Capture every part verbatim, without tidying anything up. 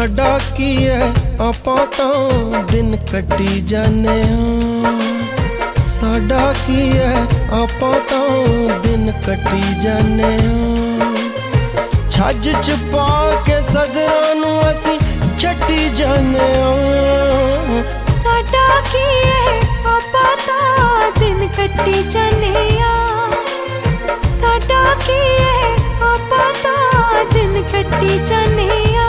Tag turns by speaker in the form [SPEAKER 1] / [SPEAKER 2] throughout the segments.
[SPEAKER 1] साडा की है आपां तां दिन कट्टी जाने हां। साडा की है आपां तां दिन कट्टी जाने हां। छज च पा के सदरां नूं असीं छट्टी जाने हां।
[SPEAKER 2] साडा की है आपां तां दिन कट्टी जाने हां। साडा की है आपां तां दिन कट्टी जाने हां।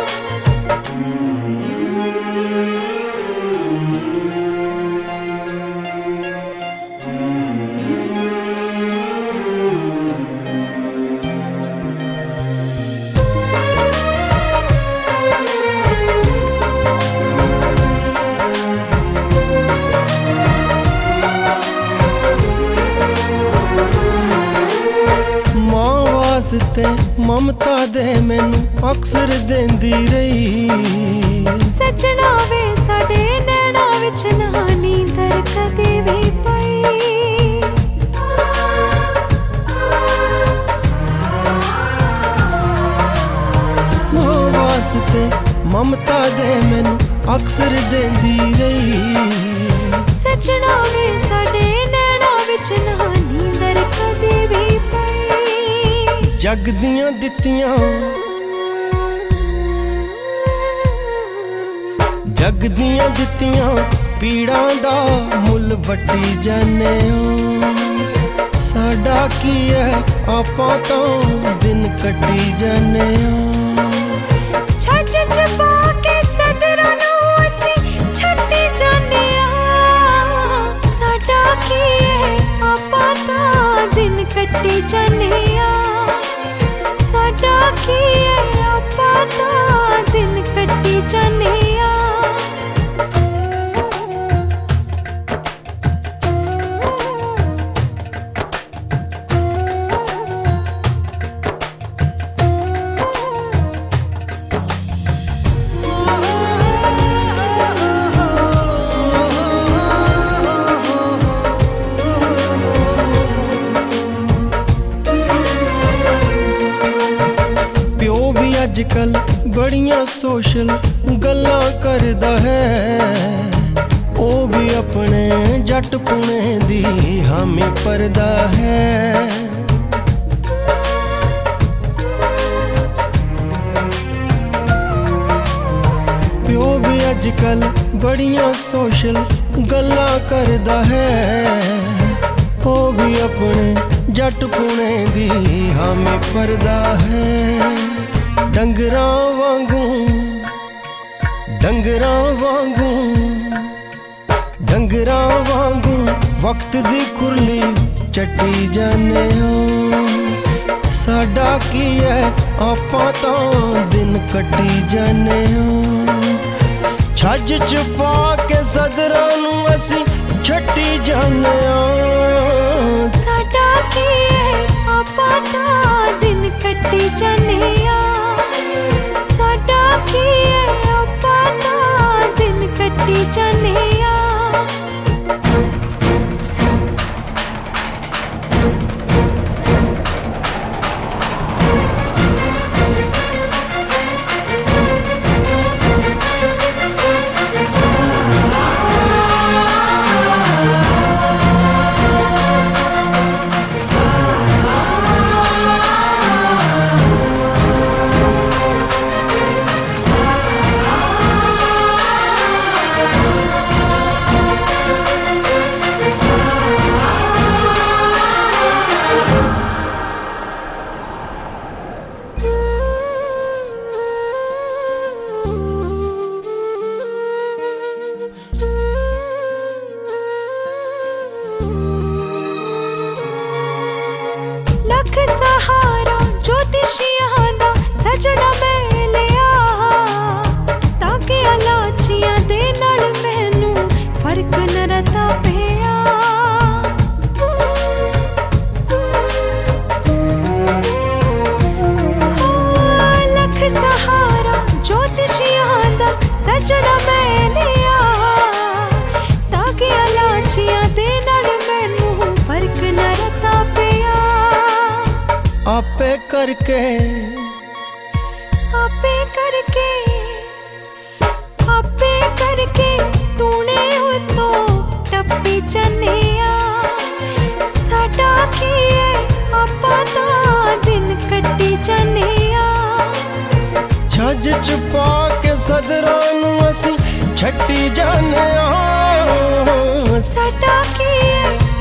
[SPEAKER 1] ते ममता दे मैनू अक्सर देंदी रही।
[SPEAKER 2] सजना वे साडे नैना विच ना नींदर कदे भी पई।
[SPEAKER 1] मां वास्ते ममता दे मैनू अक्सर देंदी रही।
[SPEAKER 2] सजना वे साडे नैना विच ना नींदर कदे भी पई।
[SPEAKER 1] जग दियां दित्तियां जग दियां दित्तियां पीड़ां दा मुल वट्टी जाने हां। साडा की है आपां तां दिन कट्टी जाने हां।
[SPEAKER 2] छज च पा के सदरां नूं असीं छट्टी जाने हां। साडा की है आपां तां दिन कट्टी जाने हां। साडा की है आपां तां दिन कट्टी जाने हां।
[SPEAKER 1] अजकल बड़ियां सोशल गल्लां करदा है। ओ भी अपने जट पुणे दी हामी परदा है। प्यो भी अजकल बड़ियां सोशल गल्लां करदा है। ओ भी अपने जट पुणे दी हामी परदा है। डंगरां वांगू डंगरां वांगू डंगरां वांगू वक्त दी खुरली चट्टी जाने हां। साडा की है आपां तां दिन कट्टी जाने हां। छज च पा के सदरां नूं असीं छट्टी जाने हां।
[SPEAKER 2] साडा की है आपां तां दिन कट्टी जाने हां। साडा की है आपां तां दिन कट्टी जाने हां। लख सहारा ज्योतिषियां दा सजना मैं लिया। ताके लाचियां दे नाल मैनू फर्क न रता पिया। लख सहारा ज्योतिषियां दा सजना मैं लिया। ताके लाचियां दे नाल मैनू फर्क न रता पिया।
[SPEAKER 1] आपे करके
[SPEAKER 2] आपे करके
[SPEAKER 1] जहाज च पा के सदरां नूं असीं छट्टी जाने आ।
[SPEAKER 2] साडा की है